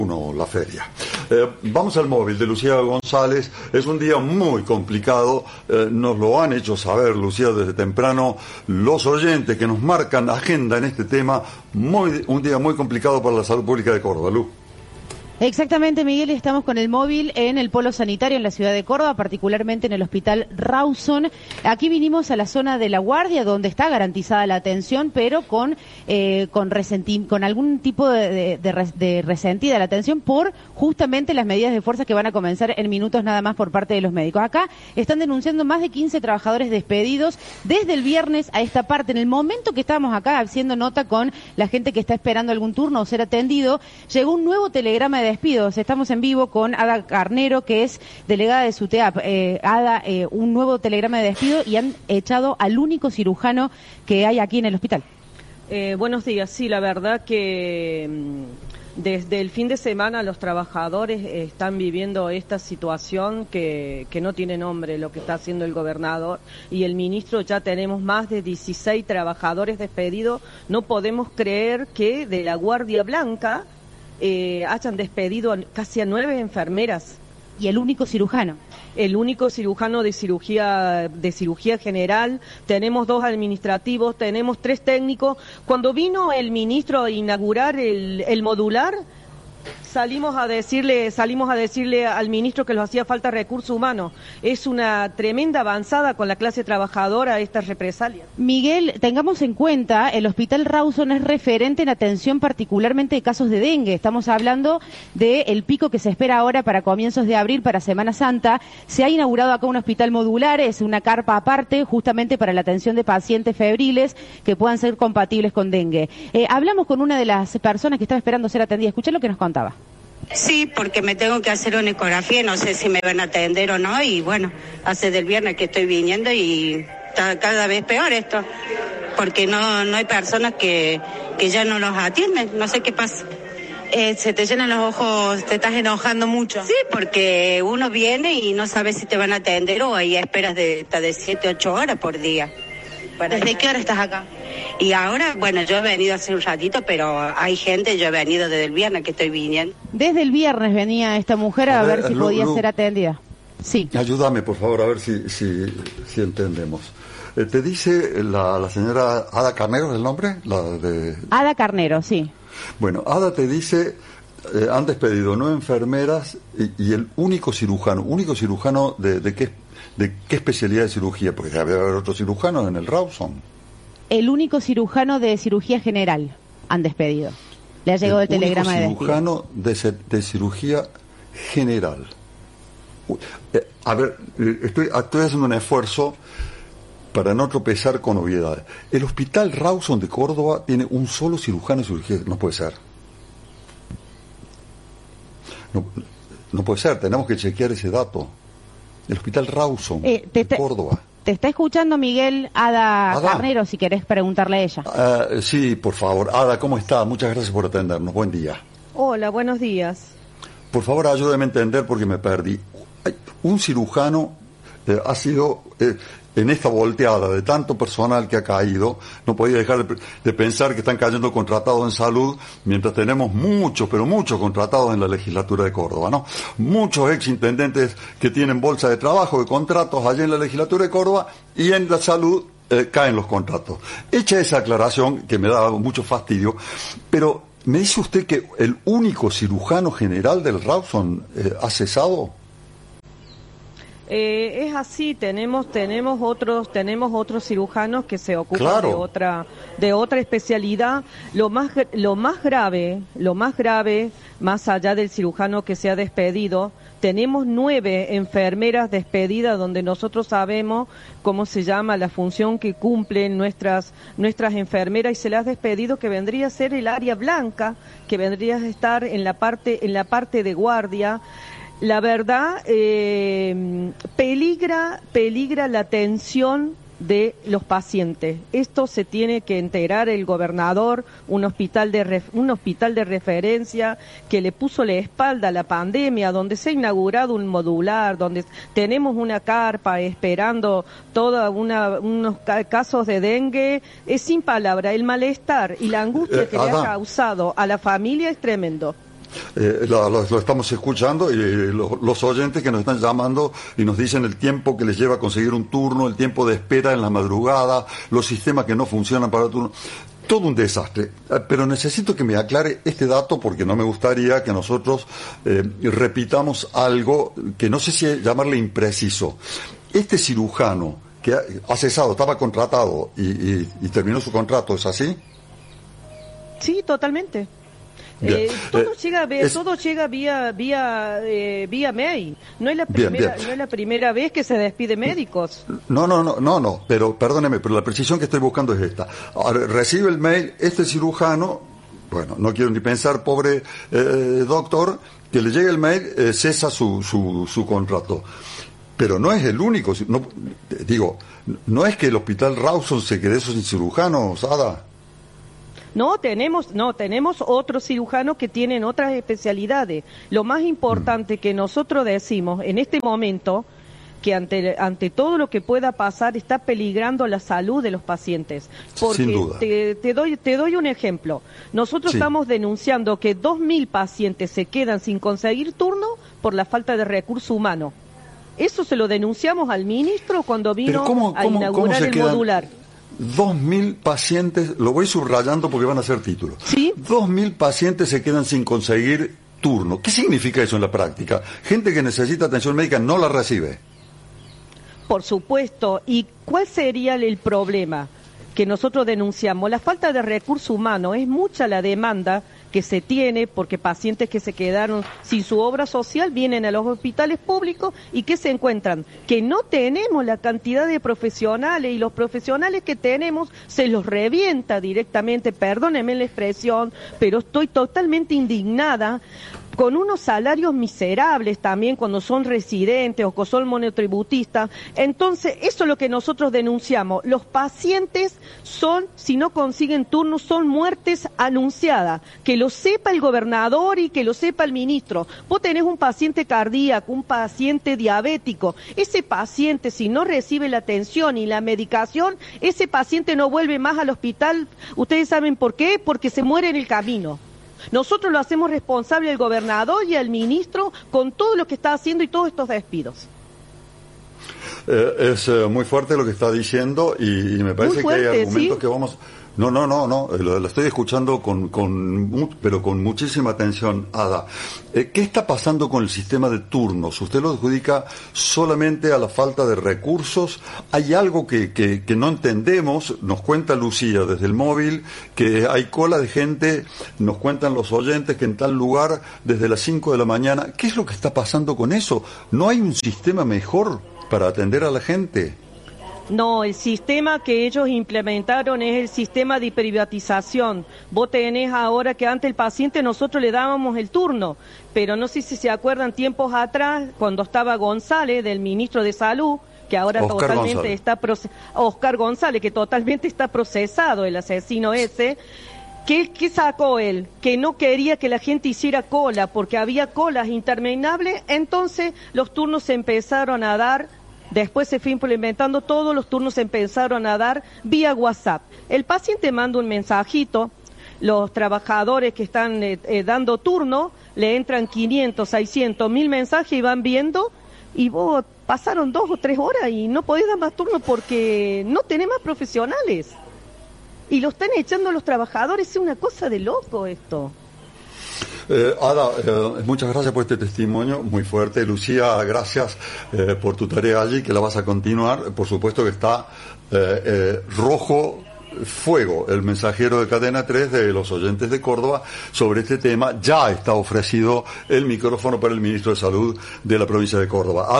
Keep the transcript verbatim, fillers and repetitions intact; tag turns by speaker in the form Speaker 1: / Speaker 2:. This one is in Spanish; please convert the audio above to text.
Speaker 1: Uno, la feria. Eh, vamos al móvil de Lucía González. Es un día muy complicado, eh, nos lo han hecho saber, Lucía, desde temprano los oyentes que nos marcan agenda en este tema. Muy, un día muy complicado para la salud pública de Córdoba. Lu.
Speaker 2: Exactamente, Miguel, estamos con el móvil en el polo sanitario en la ciudad de Córdoba, particularmente en el hospital Rawson. Aquí vinimos a la zona de La Guardia, donde está garantizada la atención, pero con eh, con, resenti- con algún tipo de, de, de, de resentida la atención por justamente las medidas de fuerza que van a comenzar en minutos nada más por parte de los médicos. Acá están denunciando más de quince trabajadores despedidos desde el viernes a esta parte. En el momento que estábamos acá haciendo nota con la gente que está esperando algún turno o ser atendido, llegó un nuevo telegrama de despidos. Estamos en vivo con Ada Carnero, que es delegada de SUTEAP. Eh, Ada, eh, un nuevo telegrama de despido y han echado al único cirujano que hay aquí en el hospital.
Speaker 3: Eh, buenos días. Sí, la verdad que mmm, desde el fin de semana los trabajadores eh, están viviendo esta situación que, que no tiene nombre, lo que está haciendo el gobernador y el ministro. Ya tenemos más de dieciséis trabajadores despedidos. No podemos creer que de la Guardia Blanca Eh, hayan despedido a casi a nueve enfermeras.
Speaker 2: Y el único cirujano.
Speaker 3: El único cirujano de cirugía de cirugía general. Tenemos dos administrativos, tenemos tres técnicos. Cuando vino el ministro a inaugurar el, el modular, salimos a decirle salimos a decirle al ministro que nos hacía falta recursos humanos. Es una tremenda avanzada con la clase trabajadora esta represalia.
Speaker 2: Miguel, tengamos en cuenta, el hospital Rawson es referente en atención particularmente de casos de dengue. Estamos hablando del pico que se espera ahora para comienzos de abril, para Semana Santa. Se ha inaugurado acá un hospital modular, es una carpa aparte, justamente para la atención de pacientes febriles que puedan ser compatibles con dengue. Eh, hablamos con una de las personas que estaba esperando ser atendida. Escuché lo que nos contaba.
Speaker 4: Sí, porque me tengo que hacer una ecografía, no sé si me van a atender o no, y bueno, hace del viernes que estoy viniendo y está cada vez peor esto, porque no no hay personas que, que ya no los atienden, no sé qué pasa.
Speaker 5: Eh, se te llenan los ojos, te estás enojando mucho.
Speaker 4: Sí, porque uno viene y no sabe si te van a atender o hay esperas de hasta de siete, ocho horas por día.
Speaker 5: ¿Desde qué hora estás acá?
Speaker 4: Y ahora, bueno, yo he venido hace un ratito, pero hay gente, yo he venido desde el viernes que estoy viniendo.
Speaker 2: Desde el viernes venía esta mujer a, a ver, ver si Lu, podía Lu, ser atendida. Sí.
Speaker 1: Ayúdame, por favor, a ver si si, si entendemos. Eh, te dice la, la señora Ada Carnero, ¿el nombre? La de...
Speaker 2: Ada Carnero, sí.
Speaker 1: Bueno, Ada te dice, eh, han despedido nueve enfermeras y, y el único cirujano, único cirujano de, de qué de qué especialidad de cirugía, porque debe haber otros cirujanos en el Rawson.
Speaker 2: El único cirujano de cirugía general han despedido. Le ha llegado el, el telegrama de despido.
Speaker 1: Cirujano de, de cirugía general. Eh, a ver, estoy, estoy haciendo un esfuerzo para no tropezar con obviedades. El hospital Rawson de Córdoba tiene un solo cirujano de cirugía. No puede ser. No, no puede ser, tenemos que chequear ese dato. El hospital Rawson
Speaker 2: eh, te, de Córdoba. Te está escuchando Miguel Ada, Ada. Carnero, si querés preguntarle a ella.
Speaker 1: Uh, sí, por favor. Ada, ¿cómo está? Muchas gracias por atendernos. Buen día.
Speaker 3: Hola, buenos días.
Speaker 1: Por favor, ayúdame a entender porque me perdí. Un cirujano eh, ha sido... Eh, en esta volteada de tanto personal que ha caído, no podía dejar de, de pensar que están cayendo contratados en salud, mientras tenemos muchos, pero muchos contratados en la legislatura de Córdoba, ¿no? Muchos exintendentes que tienen bolsa de trabajo, de contratos allá en la legislatura de Córdoba, y en la salud eh, caen los contratos. Hecha esa aclaración, que me da mucho fastidio, pero ¿me dice usted que el único cirujano general del Rawson eh, ha cesado?
Speaker 3: Eh, es así, tenemos tenemos otros tenemos otros cirujanos que se ocupan
Speaker 1: claro.
Speaker 3: de otra de otra especialidad. Lo más lo más grave, lo más grave, más allá del cirujano que se ha despedido, tenemos nueve enfermeras despedidas donde nosotros sabemos cómo se llama la función que cumplen nuestras nuestras enfermeras y se las ha despedido, que vendría a ser el área blanca, que vendría a estar en la parte en la parte de guardia. La verdad, eh, peligra, peligra la atención de los pacientes. Esto se tiene que enterar el gobernador, un hospital de ref, un hospital de referencia que le puso la espalda a la pandemia, donde se ha inaugurado un modular, donde tenemos una carpa esperando toda una unos ca casos de dengue. Es sin palabra, el malestar y la angustia que le ha causado a la familia es tremendo.
Speaker 1: Eh, lo, lo, lo estamos escuchando y eh, lo, los oyentes que nos están llamando y nos dicen el tiempo que les lleva a conseguir un turno, el tiempo de espera en la madrugada, los sistemas que no funcionan para el turno. Todo un desastre. Pero necesito que me aclare este dato porque no me gustaría que nosotros eh, repitamos algo que no sé si llamarle impreciso. Este cirujano que ha, ha cesado, estaba contratado y, y, y terminó su contrato, ¿es así?
Speaker 3: Sí, totalmente. Eh, todo, eh, llega, es, todo llega vía vía eh, vía mail. No es la primera bien, bien. no es la primera vez que se despide médicos.
Speaker 1: No, no, no, no, no. Pero perdóneme, pero la precisión que estoy buscando es esta. Ahora, recibe el mail este cirujano. Bueno, no quiero ni pensar, pobre eh, doctor, que le llegue el mail, eh, cesa su, su su contrato. Pero no es el único. No, digo, no es que el hospital Rawson se quede sin cirujanos, Ada.
Speaker 3: No, tenemos, no, tenemos otros cirujanos que tienen otras especialidades. Lo más importante que nosotros decimos en este momento, que ante, ante todo lo que pueda pasar está peligrando la salud de los pacientes. Porque
Speaker 1: sin duda.
Speaker 3: Te, te doy, te doy un ejemplo. Nosotros sí. estamos denunciando que dos mil pacientes se quedan sin conseguir turno por la falta de recurso humano. Eso se lo denunciamos al ministro cuando vino
Speaker 1: cómo,
Speaker 3: a
Speaker 1: cómo,
Speaker 3: inaugurar
Speaker 1: ¿cómo
Speaker 3: el
Speaker 1: quedan?
Speaker 3: modular.
Speaker 1: Dos mil pacientes, lo voy subrayando porque van a ser títulos.
Speaker 3: ¿Sí?
Speaker 1: Dos mil pacientes se quedan sin conseguir turno. ¿Qué significa eso en la práctica? Gente que necesita atención médica no la recibe.
Speaker 3: Por supuesto. ¿Y cuál sería el problema que nosotros denunciamos? La falta de recurso humano. Es mucha la demanda que se tiene porque pacientes que se quedaron sin su obra social vienen a los hospitales públicos y que se encuentran que no tenemos la cantidad de profesionales y los profesionales que tenemos se los revienta directamente, perdónenme la expresión, pero estoy totalmente indignada con unos salarios miserables también cuando son residentes o son monotributistas. Entonces, eso es lo que nosotros denunciamos. Los pacientes son, si no consiguen turnos, son muertes anunciadas. Que lo sepa el gobernador y que lo sepa el ministro. Vos tenés un paciente cardíaco, un paciente diabético. Ese paciente, si no recibe la atención y la medicación, ese paciente no vuelve más al hospital. ¿Ustedes saben por qué? Porque se muere en el camino. Nosotros lo hacemos responsable al gobernador y al ministro con todo lo que está haciendo y todos estos despidos.
Speaker 1: Eh, es eh, muy fuerte lo que está diciendo y, y me parece fuerte, que hay argumentos ¿sí? que vamos... No, no, no, no, lo, lo estoy escuchando con, con, pero con muchísima atención, Ada. Eh, ¿Qué está pasando con el sistema de turnos? ¿Usted lo adjudica solamente a la falta de recursos? ¿Hay algo que, que, que no entendemos? Nos cuenta Lucía desde el móvil que hay cola de gente, nos cuentan los oyentes que en tal lugar desde las cinco de la mañana. ¿Qué es lo que está pasando con eso? ¿No hay un sistema mejor para atender a la gente?
Speaker 3: No, el sistema que ellos implementaron es el sistema de privatización. Vos tenés ahora que antes el paciente nosotros le dábamos el turno, pero no sé si se acuerdan tiempos atrás, cuando estaba González, del ministro de Salud, que ahora
Speaker 1: Oscar
Speaker 3: totalmente
Speaker 1: González.
Speaker 3: está... Proce- Oscar González, que totalmente está procesado, el asesino ese. ¿Qué, ¿Qué sacó él? Que no quería que la gente hiciera cola, porque había colas interminables, entonces los turnos se empezaron a dar. Después se fue implementando, todos los turnos se empezaron a dar vía WhatsApp. El paciente manda un mensajito, los trabajadores que están eh, eh, dando turno, le entran quinientos, seiscientos, mil mensajes y van viendo, y vos pasaron dos o tres horas y no podés dar más turno porque no tenés más profesionales. Y lo están echando los trabajadores, es una cosa de loco esto.
Speaker 1: Eh, Ada, eh, muchas gracias por este testimonio muy fuerte. Lucía, gracias eh, por tu tarea allí, que la vas a continuar. Por supuesto que está eh, eh, rojo fuego el mensajero de Cadena tres de los oyentes de Córdoba sobre este tema. Ya está ofrecido el micrófono para el ministro de Salud de la provincia de Córdoba.